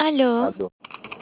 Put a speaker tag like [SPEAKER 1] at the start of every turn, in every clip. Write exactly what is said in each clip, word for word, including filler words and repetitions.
[SPEAKER 1] Aló,
[SPEAKER 2] Aló,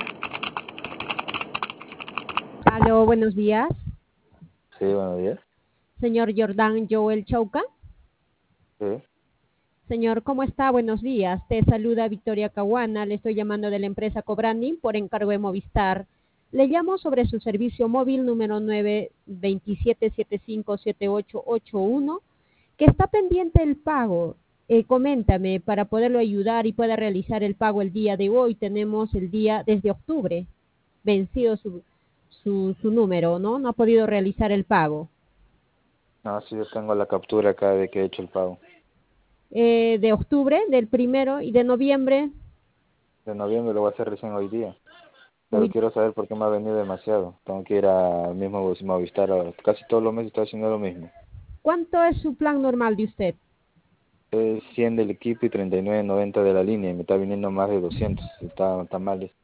[SPEAKER 3] Aló, buenos días.
[SPEAKER 2] sí, buenos días.
[SPEAKER 3] Señor Jordán Joel Chauca.
[SPEAKER 2] Sí,
[SPEAKER 3] Señor, ¿cómo está? Buenos días. Te saluda Victoria Caguana. Le estoy llamando de la empresa Cobranding por encargo de Movistar. Le llamo sobre su servicio móvil número nueve dos siete siete cinco siete ocho ocho uno, que está pendiente el pago. Eh, coméntame para poderlo ayudar y pueda realizar el pago el día de hoy. Tenemos el día desde octubre, vencido su, su, su número, ¿no? No ha podido realizar el pago.
[SPEAKER 2] no, sí, yo tengo la captura acá de que he hecho el pago.
[SPEAKER 3] Eh, de octubre, del primero y de noviembre.
[SPEAKER 2] De noviembre lo voy a hacer recién hoy día, pero
[SPEAKER 3] Uy,
[SPEAKER 2] quiero saber por qué me ha venido demasiado. Tengo que ir al mismo Bus- Movistar ahora. Casi todos los meses estoy haciendo lo mismo.
[SPEAKER 3] ¿cuánto es su plan normal de usted?
[SPEAKER 2] Es cien del equipo y treinta y nueve noventa de la línea y me está viniendo más de doscientos. Está, está mal. eso.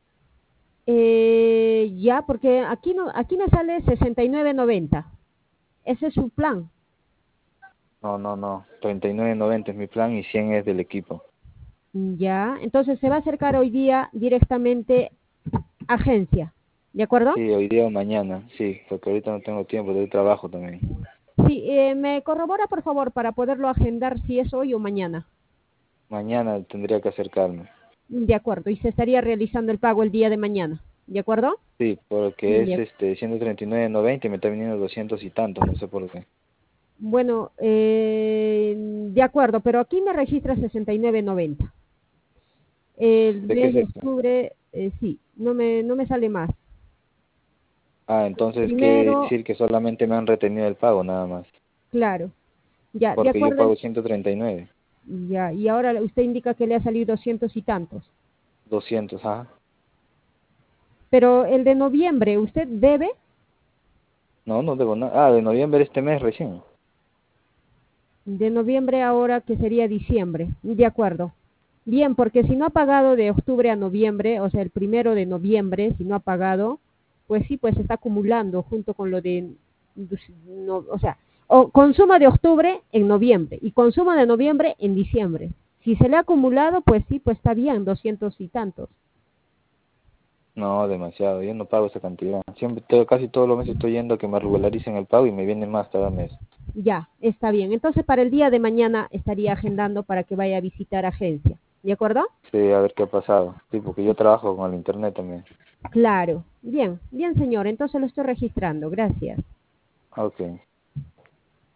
[SPEAKER 3] Eh, ya, porque aquí no, aquí me sale sesenta y nueve noventa. Ese es su plan.
[SPEAKER 2] No, no, no. treinta y nueve noventa es mi plan y cien es del equipo.
[SPEAKER 3] Ya, entonces se va a acercar hoy día directamente a agencia, ¿de acuerdo?
[SPEAKER 2] Sí, hoy día o mañana. Sí, porque ahorita no tengo tiempo, de trabajo también.
[SPEAKER 3] Sí, eh, me corrobora por favor para poderlo agendar si es hoy o mañana.
[SPEAKER 2] Mañana tendría que acercarme.
[SPEAKER 3] De acuerdo, y se estaría realizando el pago el día de mañana, ¿de acuerdo?
[SPEAKER 2] Sí, porque es
[SPEAKER 3] De
[SPEAKER 2] este ciento treinta y nueve noventa y me está viniendo doscientos y tantos, no sé por qué.
[SPEAKER 3] Bueno, eh, de acuerdo, pero aquí me registra sesenta y nueve noventa. El
[SPEAKER 2] ¿De qué
[SPEAKER 3] mes
[SPEAKER 2] es
[SPEAKER 3] de
[SPEAKER 2] esto?
[SPEAKER 3] octubre, eh, sí, no me, no me sale más.
[SPEAKER 2] Ah, entonces quiere
[SPEAKER 3] Primero,
[SPEAKER 2] decir que solamente me han retenido el pago nada más,
[SPEAKER 3] claro, ya, de
[SPEAKER 2] porque yo
[SPEAKER 3] acuerdo,
[SPEAKER 2] pago ciento treinta y nueve,
[SPEAKER 3] ya, y ahora usted indica que le ha salido doscientos y tantos.
[SPEAKER 2] doscientos, ah.
[SPEAKER 3] Pero el de noviembre, ¿usted debe?
[SPEAKER 2] No, no debo nada. Ah, de noviembre este mes recién.
[SPEAKER 3] De noviembre ahora que sería diciembre, de acuerdo. Bien, porque si no ha pagado de octubre a noviembre, o sea, el primero de noviembre, si no ha pagado, pues sí, pues se está acumulando junto con lo de, no, o sea, o consumo de octubre en noviembre y consumo de noviembre en diciembre. Si se le ha acumulado, pues sí, pues está bien, doscientos y tantos.
[SPEAKER 2] No, demasiado, yo no pago esa cantidad. Siempre, todo- casi todos los meses estoy yendo a que me regularicen el pago y me viene más cada mes.
[SPEAKER 3] Ya, está bien. Entonces, para el día de mañana estaría agendando para que vaya a visitar agencia. ¿De acuerdo?
[SPEAKER 2] Sí, a ver qué ha pasado. Sí, porque yo trabajo con el internet también.
[SPEAKER 3] Claro. Bien, bien, señor. Entonces lo estoy registrando. Gracias.
[SPEAKER 2] Ok.